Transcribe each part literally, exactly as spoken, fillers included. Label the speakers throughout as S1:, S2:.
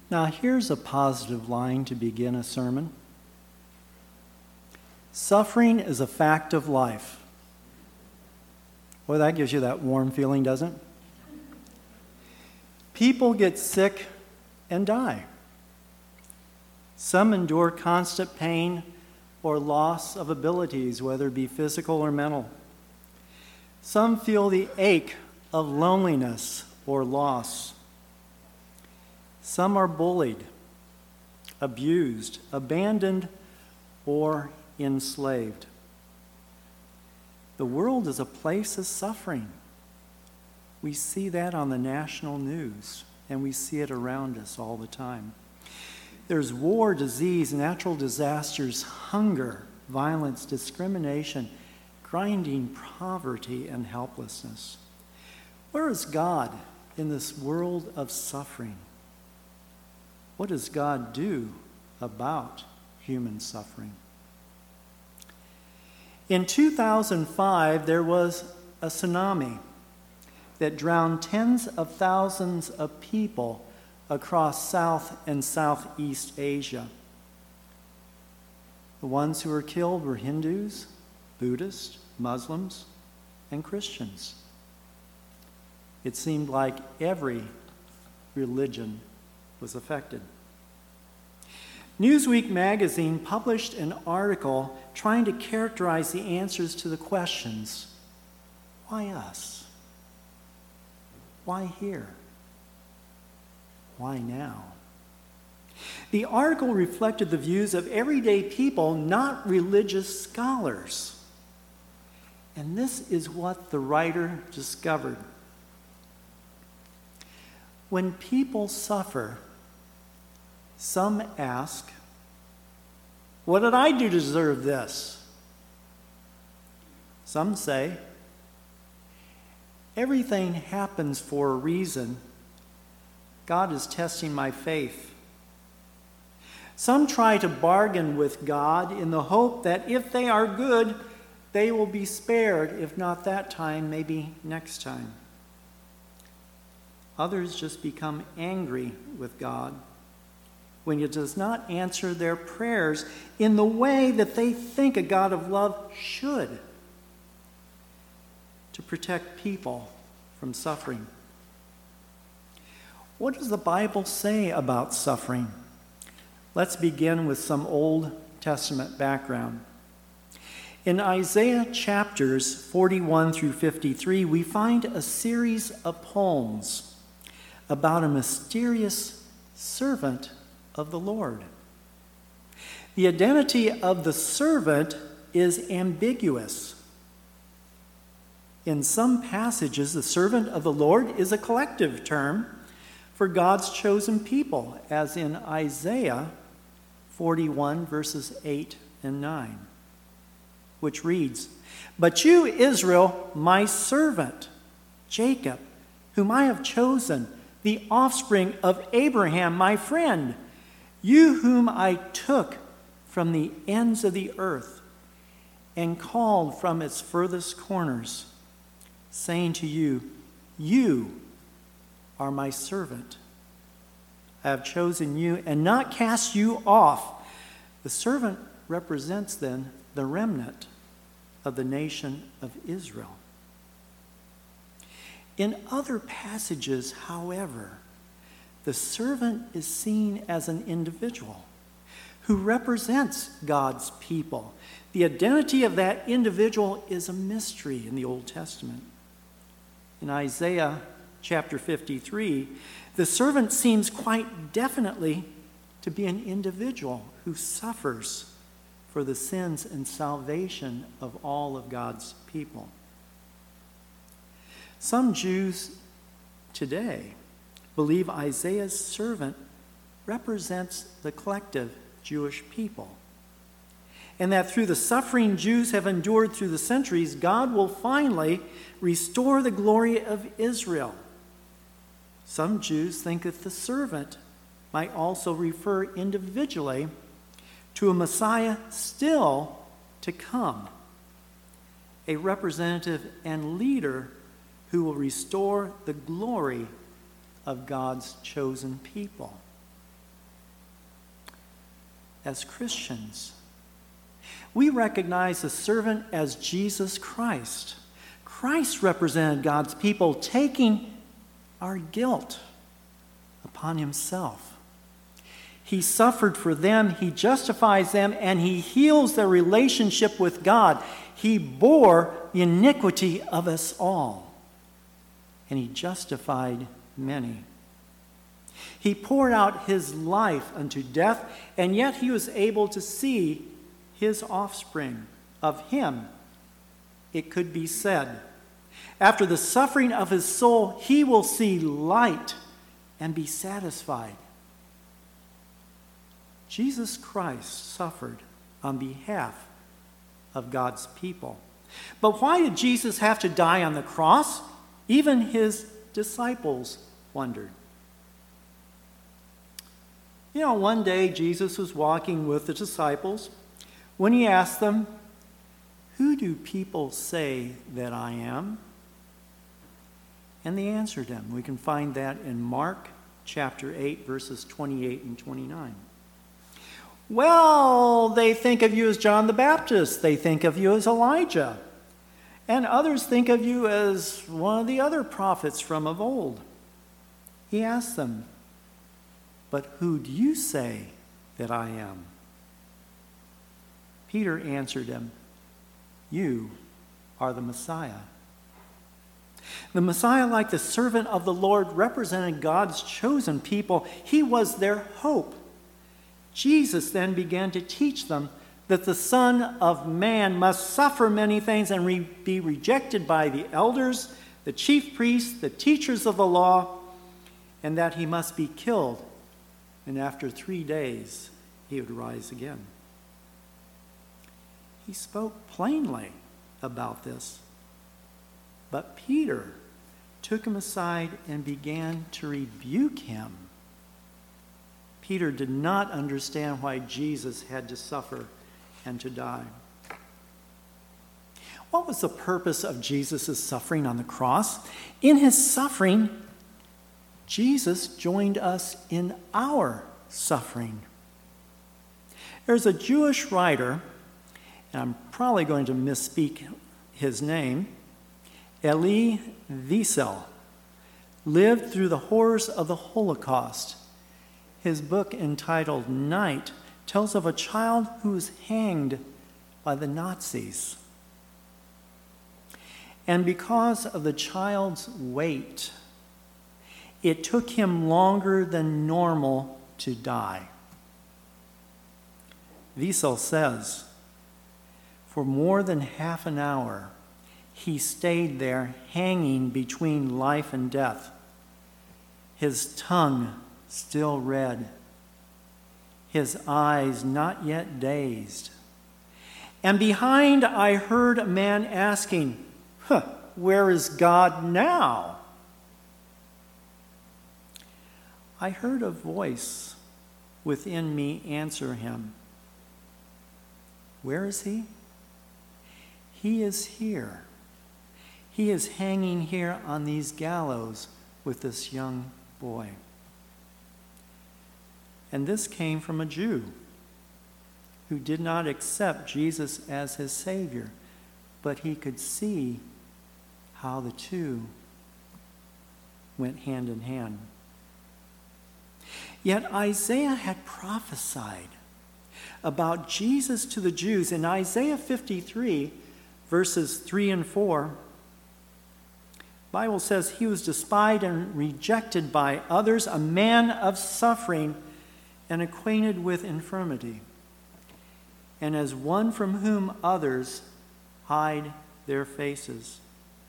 S1: Now, here's a positive line to begin a sermon. Suffering is a fact of life. Boy, that gives you that warm feeling, doesn't it? People get sick and die. Some endure constant pain or loss of abilities, whether it be physical or mental. Some feel the ache of loneliness or loss. Some are bullied, abused, abandoned, or enslaved. The world is a place of suffering. We see that on the national news, and we see it around us all the time. There's war, disease, natural disasters, hunger, violence, discrimination, grinding poverty, and helplessness. Where is God in this world of suffering? What does God do about human suffering? In two thousand five, there was a tsunami that drowned tens of thousands of people across South and Southeast Asia. The ones who were killed were Hindus, Buddhists, Muslims, and Christians. It seemed like every religion was affected. Newsweek magazine published an article trying to characterize the answers to the questions, why us? Why here? Why now? The article reflected the views of everyday people, not religious scholars. And this is what the writer discovered. When people suffer, some ask, what did I do to deserve this? Some say, everything happens for a reason. God is testing my faith. Some try to bargain with God in the hope that if they are good, they will be spared. If not that time, maybe next time. Others just become angry with God when He does not answer their prayers in the way that they think a God of love should, to protect people from suffering. What does the Bible say about suffering? Let's begin with some Old Testament background. In Isaiah chapters forty-one through fifty-three, we find a series of poems about a mysterious servant of the Lord. The identity of the servant is ambiguous. In some passages, the servant of the Lord is a collective term for God's chosen people, as in Isaiah forty-one, verses eight and nine, which reads, "But you, Israel, my servant, Jacob, whom I have chosen, the offspring of Abraham, my friend, you whom I took from the ends of the earth and called from its furthest corners, saying to you, you are my servant. I have chosen you and not cast you off." The servant represents then the remnant of the nation of Israel. In other passages, however, the servant is seen as an individual who represents God's people. The identity of that individual is a mystery in the Old Testament. In Isaiah chapter fifty-three, the servant seems quite definitely to be an individual who suffers for the sins and salvation of all of God's people. Some Jews today believe Isaiah's servant represents the collective Jewish people, and that through the suffering Jews have endured through the centuries, God will finally restore the glory of Israel. Some Jews think that the servant might also refer individually to a Messiah still to come, a representative and leader who will restore the glory of God's chosen people. as Christians. We recognize the servant as Jesus Christ. Christ represented God's people, taking our guilt upon himself. He suffered for them, he justifies them, and he heals their relationship with God. He bore the iniquity of us all, and he justified many. He poured out his life unto death, and yet he was able to see his offspring. Of him, it could be said, after the suffering of his soul, he will see light and be satisfied. Jesus Christ suffered on behalf of God's people. But why did Jesus have to die on the cross? Even his disciples wondered. You know, one day Jesus was walking with the disciples when he asked them, "Who do people say that I am?" And they answered him. We can find that in Mark chapter eight, verses twenty-eight and twenty-nine. "Well, they think of you as John the Baptist. They think of you as Elijah. And others think of you as one of the other prophets from of old." He asked them, "But who do you say that I am?" Peter answered him, "You are the Messiah." The Messiah, like the servant of the Lord, represented God's chosen people. He was their hope. Jesus then began to teach them that the Son of Man must suffer many things and re- be rejected by the elders, the chief priests, the teachers of the law, and that he must be killed, and after three days he would rise again. He spoke plainly about this, but Peter took him aside and began to rebuke him. Peter did not understand why Jesus had to suffer and to die. What was the purpose of Jesus' suffering on the cross? In his suffering, Jesus joined us in our suffering. There's a Jewish writer, and I'm probably going to misspeak his name, Elie Wiesel, lived through the horrors of the Holocaust. His book, entitled Night, tells of a child who was hanged by the Nazis. And because of the child's weight, it took him longer than normal to die. Wiesel says, for more than half an hour, he stayed there hanging between life and death, his tongue still red, his eyes not yet dazed. And behind I heard a man asking, huh, where is God now? I heard a voice within me answer him, where is he? He is here. He is hanging here on these gallows with this young boy. And this came from a Jew who did not accept Jesus as his Savior, but he could see how the two went hand in hand. Yet Isaiah had prophesied about Jesus to the Jews. In Isaiah fifty-three, verses three and four, the Bible says, he was despised and rejected by others, a man of suffering and acquainted with infirmity, and as one from whom others hide their faces.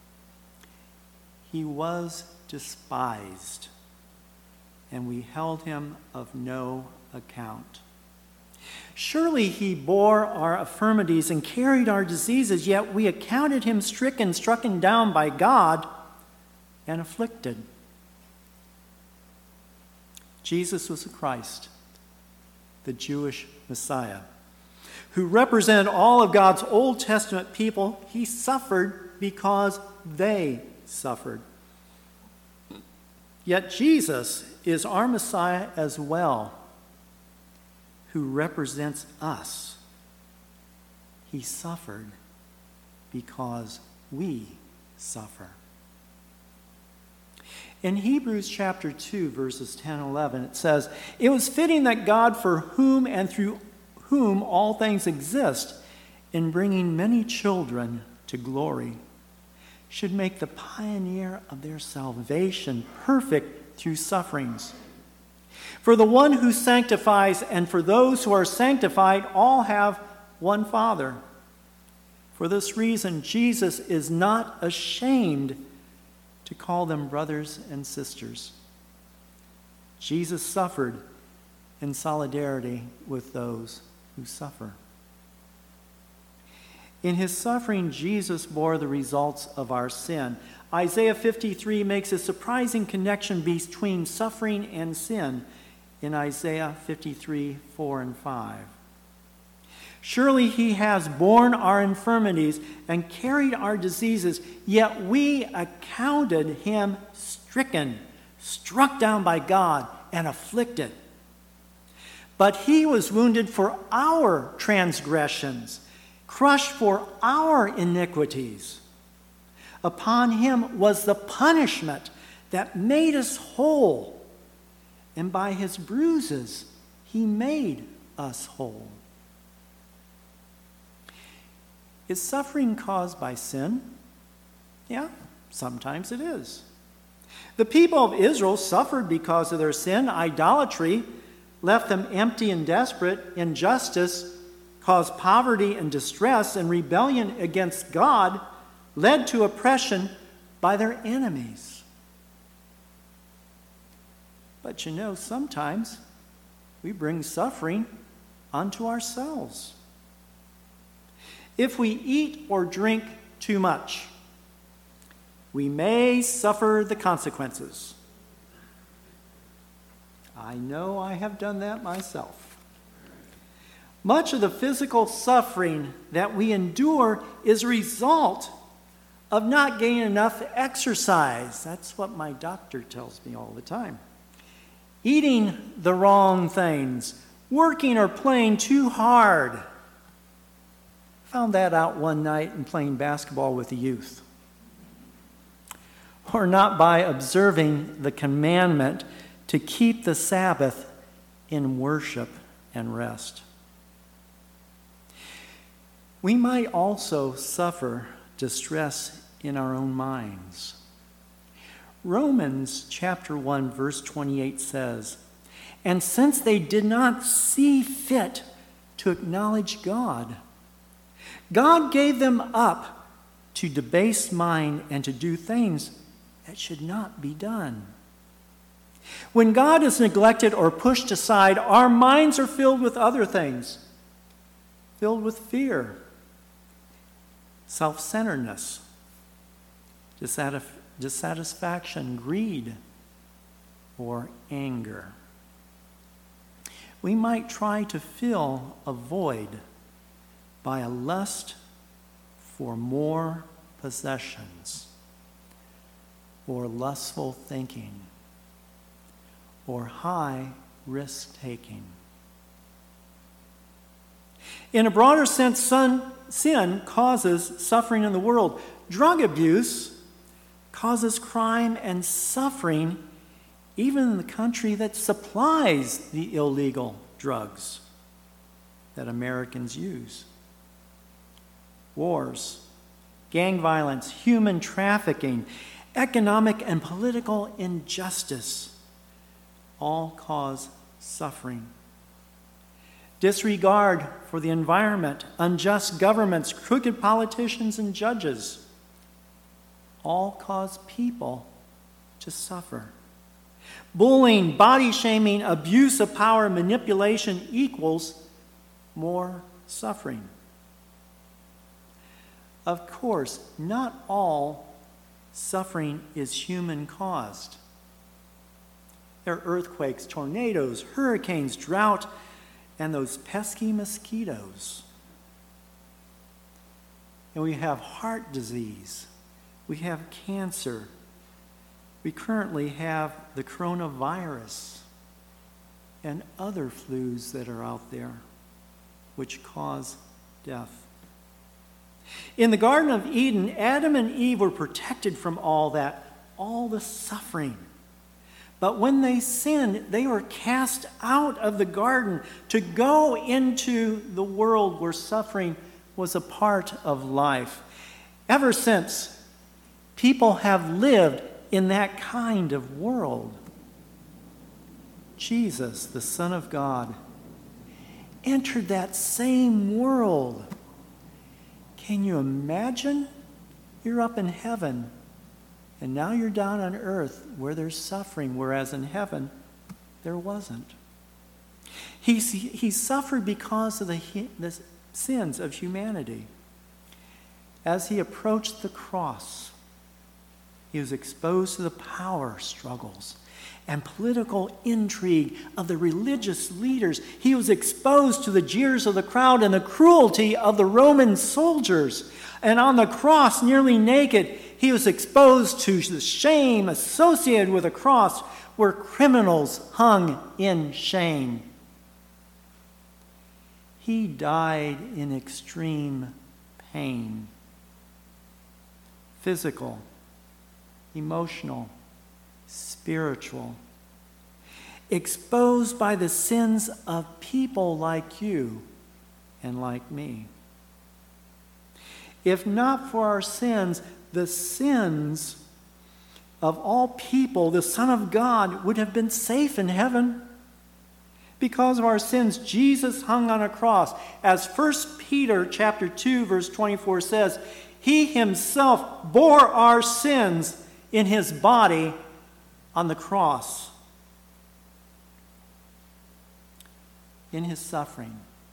S1: He was despised, and we held him of no account. Surely he bore our infirmities and carried our diseases, yet we accounted him stricken, stricken down by God, and afflicted. Jesus was the Christ, the Jewish Messiah, who represented all of God's Old Testament people. He suffered because they suffered. Yet Jesus is our Messiah as well, who represents us, he suffered because we suffer. In Hebrews chapter two, verses ten and eleven, it says, "It was fitting that God, for whom and through whom all things exist, in bringing many children to glory, should make the pioneer of their salvation perfect through sufferings. For the one who sanctifies and for those who are sanctified all have one Father. For this reason, Jesus is not ashamed to call them brothers and sisters." Jesus suffered in solidarity with those who suffer. In his suffering, Jesus bore the results of our sin. Isaiah fifty-three makes a surprising connection between suffering and sin in Isaiah fifty-three, four and five. "Surely he has borne our infirmities and carried our diseases, yet we accounted him stricken, struck down by God, and afflicted. But he was wounded for our transgressions, crushed for our iniquities. Upon him was the punishment that made us whole, and by his bruises he made us whole." Is suffering caused by sin? Yeah, sometimes it is. The people of Israel suffered because of their sin. Idolatry left them empty and desperate. Injustice caused poverty and distress, and rebellion against God led to oppression by their enemies. But you know, sometimes we bring suffering onto ourselves. If we eat or drink too much, we may suffer the consequences. I know I have done that myself. Much of the physical suffering that we endure is a result of not getting enough exercise. That's what my doctor tells me all the time. Eating the wrong things, working or playing too hard. Found that out one night in playing basketball with the youth. Or not by observing the commandment to keep the Sabbath in worship and rest. We might also suffer distress in our own minds. Romans chapter one, verse twenty-eight says, "And since they did not see fit to acknowledge God, God gave them up to debased mind and to do things that should not be done." When God is neglected or pushed aside, our minds are filled with other things, filled with fear, self-centeredness, dissatisf- dissatisfaction, greed, or anger. We might try to fill a void by a lust for more possessions, or lustful thinking, or high risk-taking. In a broader sense, sin causes suffering in the world. Drug abuse causes crime and suffering even in the country that supplies the illegal drugs that Americans use. Wars, gang violence, human trafficking, economic and political injustice all cause suffering. Disregard for the environment, unjust governments, crooked politicians, and judges all cause people to suffer. Bullying, body shaming, abuse of power, manipulation equals more suffering. Of course, not all suffering is human caused. There are earthquakes, tornadoes, hurricanes, drought, and those pesky mosquitoes. And we have heart disease. We have cancer. We currently have the coronavirus. and other flus that are out there which cause death. In the Garden of Eden, Adam and Eve were protected from all that, all the suffering. But when they sinned, they were cast out of the garden to go into the world where suffering was a part of life. Ever since, people have lived in that kind of world. Jesus, the Son of God, entered that same world. Can you imagine? You're up in heaven, and now you're down on earth where there's suffering, whereas in heaven there wasn't. He, he suffered because of the, the sins of humanity. As he approached the cross, he was exposed to the power struggles and political intrigue of the religious leaders. He was exposed to the jeers of the crowd and the cruelty of the Roman soldiers. And on the cross, nearly naked, he was exposed to the shame associated with a cross where criminals hung in shame. He died in extreme pain. Physical, emotional, spiritual, exposed by the sins of people like you and like me. If not for our sins, the sins of all people, the Son of God would have been safe in heaven. Because of our sins, Jesus hung on a cross. As First Peter chapter two, verse twenty-four says, he himself bore our sins in his body on the cross. In his suffering,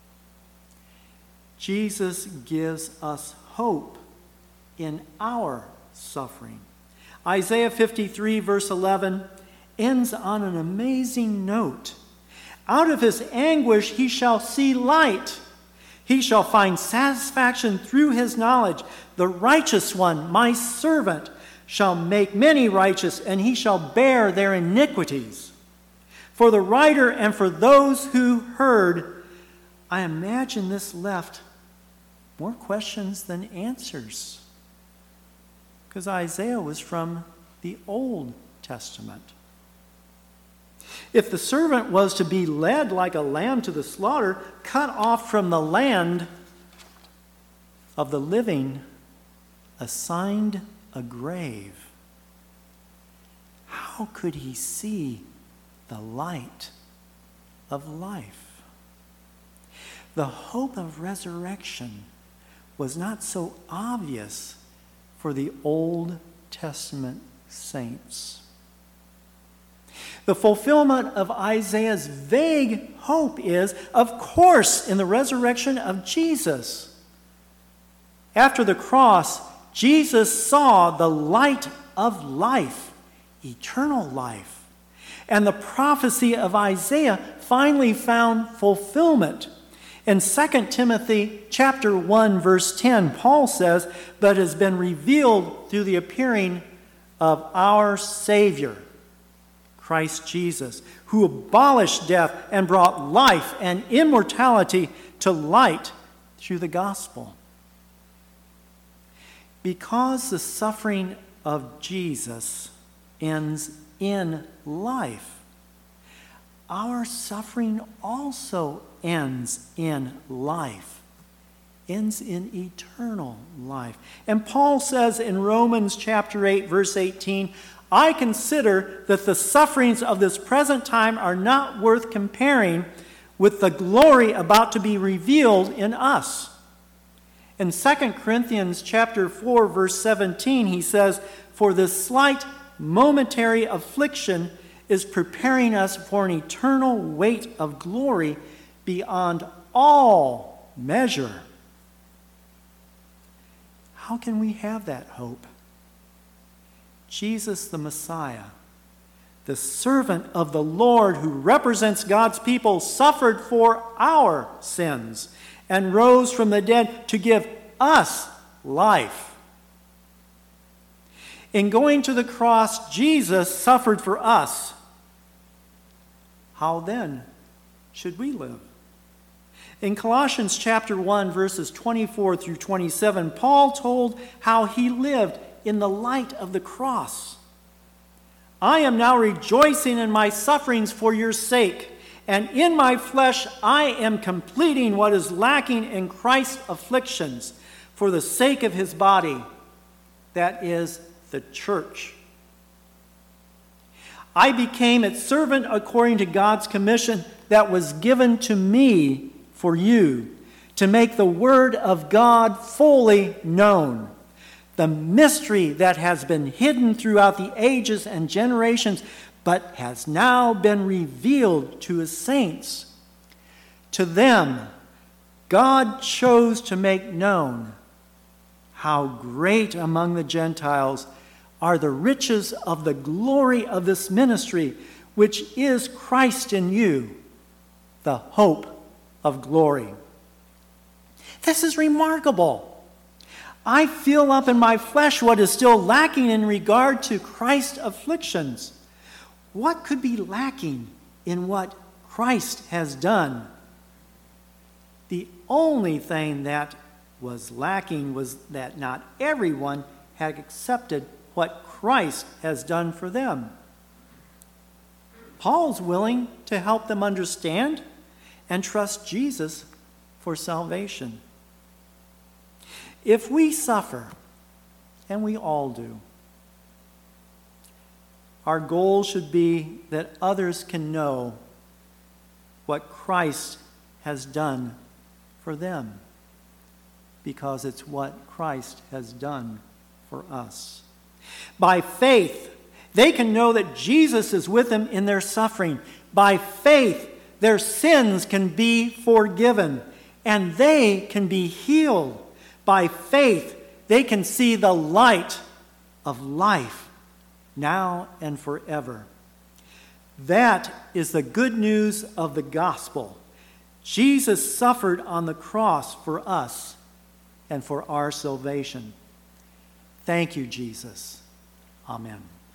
S1: Jesus gives us hope in our suffering. Isaiah fifty-three, verse eleven, ends on an amazing note. Out of his anguish he shall see light. He shall find satisfaction through his knowledge. The righteous one, my servant, shall make many righteous, and he shall bear their iniquities. For the writer and for those who heard, I imagine this left more questions than answers. Because Isaiah was from the Old Testament. If the servant was to be led like a lamb to the slaughter, cut off from the land of the living, assigned a grave, how could he see the light of life? The hope of resurrection was not so obvious for the Old Testament saints. The fulfillment of Isaiah's vague hope is, of course, in the resurrection of Jesus. After the cross, Jesus saw the light of life, eternal life. And the prophecy of Isaiah finally found fulfillment. In Second Timothy chapter one, verse ten, Paul says, "But has been revealed through the appearing of our Savior, Christ Jesus, who abolished death and brought life and immortality to light through the gospel." Because the suffering of Jesus ends in life, our suffering also ends in life, ends in eternal life. And Paul says in Romans chapter eight, verse eighteen, "I consider that the sufferings of this present time are not worth comparing with the glory about to be revealed in us." In Second Corinthians chapter four, verse seventeen, he says, "For this slight momentary affliction is preparing us for an eternal weight of glory beyond all measure." How can we have that hope? Jesus the Messiah, the servant of the Lord who represents God's people, suffered for our sins and rose from the dead to give us life. In going to the cross, Jesus suffered for us. how then should we live? In Colossians chapter one, verses twenty-four through twenty-seven, Paul told how he lived in the light of the cross. I am now rejoicing in my sufferings for your sake, and in my flesh I am completing what is lacking in Christ's afflictions for the sake of his body, that is, the church. I became its servant according to God's commission that was given to me for you, to make the word of God fully known, the mystery that has been hidden throughout the ages and generations, but has now been revealed to his saints. To them, God chose to make known how great among the Gentiles are the riches of the glory of this ministry, which is Christ in you, the hope of glory. This is remarkable. I feel up in my flesh what is still lacking in regard to Christ's afflictions. What could be lacking in what Christ has done? The only thing that was lacking was that not everyone had accepted what Christ has done for them. Paul's willing to help them understand and trust Jesus for salvation. If we suffer, and we all do, our goal should be that others can know what Christ has done for them, because it's what Christ has done for us. By faith, they can know that Jesus is with them in their suffering. By faith, their sins can be forgiven, and they can be healed. By faith, they can see the light of life now and forever. That is the good news of the gospel. Jesus suffered on the cross for us and for our salvation. Thank you, Jesus. Amen.